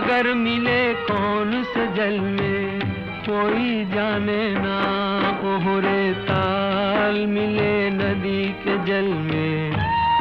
सागर मिले कौन से जल में, कोई जाने ना। ओहरे ताल मिले नदी के जल में।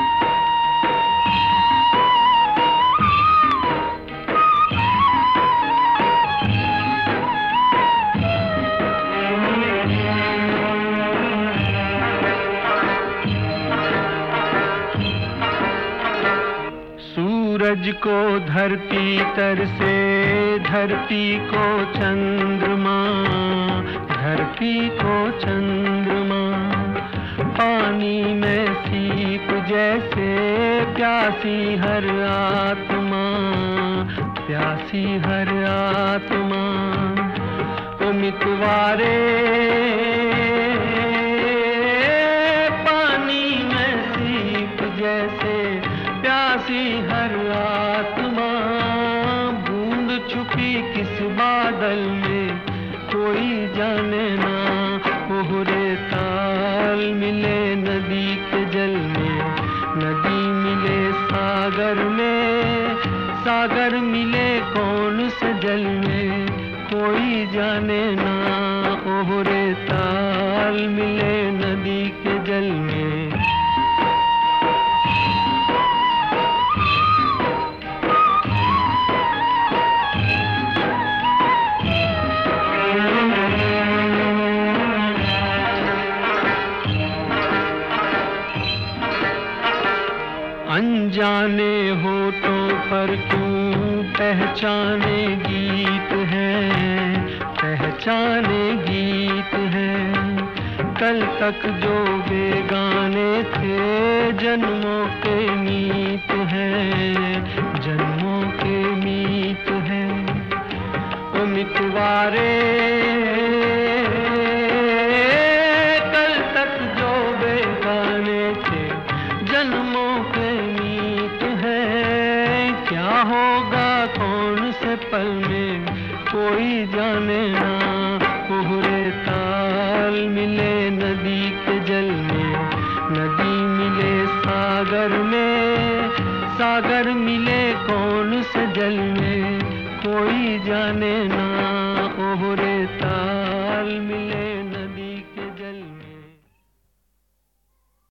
सूरज को धरती तर से, धरती को चंद्रमा, धरती को चंद्रमा। पानी में सीप जैसे प्यासी हर आत्मा, प्यासी हर आत्मा। ओ मितवारे पानी में सीप जैसे प्यासी हर आत्मा। बूंद छुपी किस बादल में, कोई जाने ना। ओहरे ताल मिले नदी के जल में, नदी मिले सागर में। सागर मिले कौन से जल में, कोई जाने ना। ओहरे ताल मिले नदी के जल में। अनजाने होठों पर क्यों पहचाने गीत हैं, पहचाने गीत हैं। कल तक जो बेगाने थे, जन्मों के मीत हैं, जन्मों के मीत हैं। ओ मितवारे कल तक जो बेगाने थे, जन्मों के मीत है। क्या होगा कौन से पल में, कोई जाने ना। ओहरे ताल मिले नदी के जल में, नदी मिले सागर में। सागर मिले कौन से जल में, कोई जाने ना। ओहरे ताल मिले नदी के जल में।